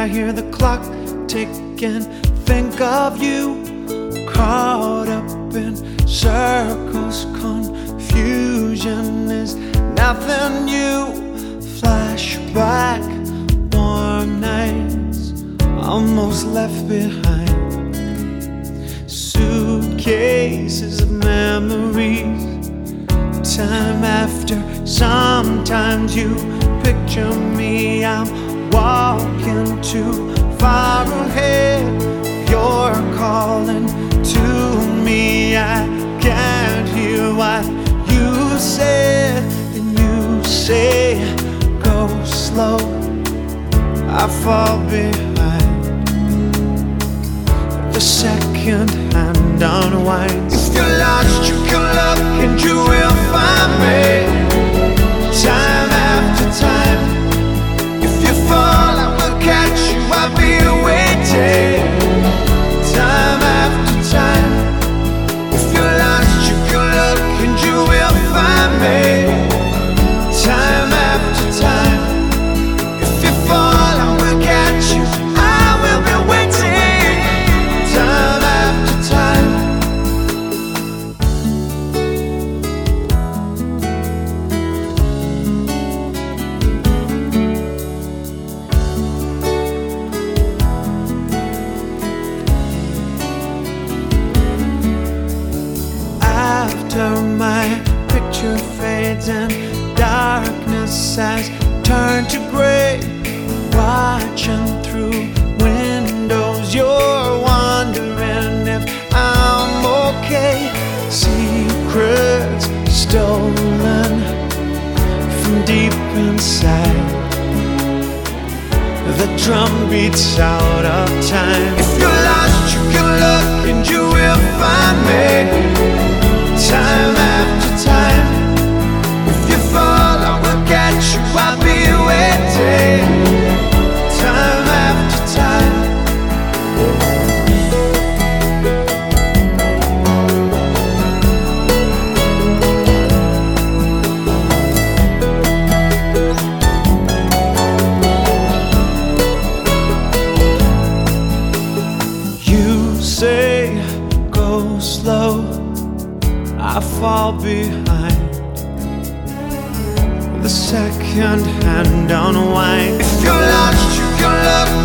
I hear the clock ticking, think of you caught up in circles. Confusion is nothing new. Flashback, warm nights almost left behind. Suitcases of memories, time after. Sometimes you picture me, I'm walking too far ahead. You're calling to me, I can't hear what you said. And you say, go slow, I fall behind. The second hand unwinds. If you're lost, you can look and you will find me. Time after time, if you fall, I will catch you, I'll be waiting. Time after time, if you're lost, you can look and you will find me. Time after time, if you fall, I will catch you, I will be waiting. Time after time. After my picture fades and darkness has turned to gray, watching through windows, you're wondering if I'm okay. Secrets stolen from deep inside. The drum beats out of time. If you're lost, you can look and you will find me. Time after time, if you fall, I will catch you, I'll be waiting. Time after time. You say, go slow, I fall behind. The second hand unwind. If you're lost, you can look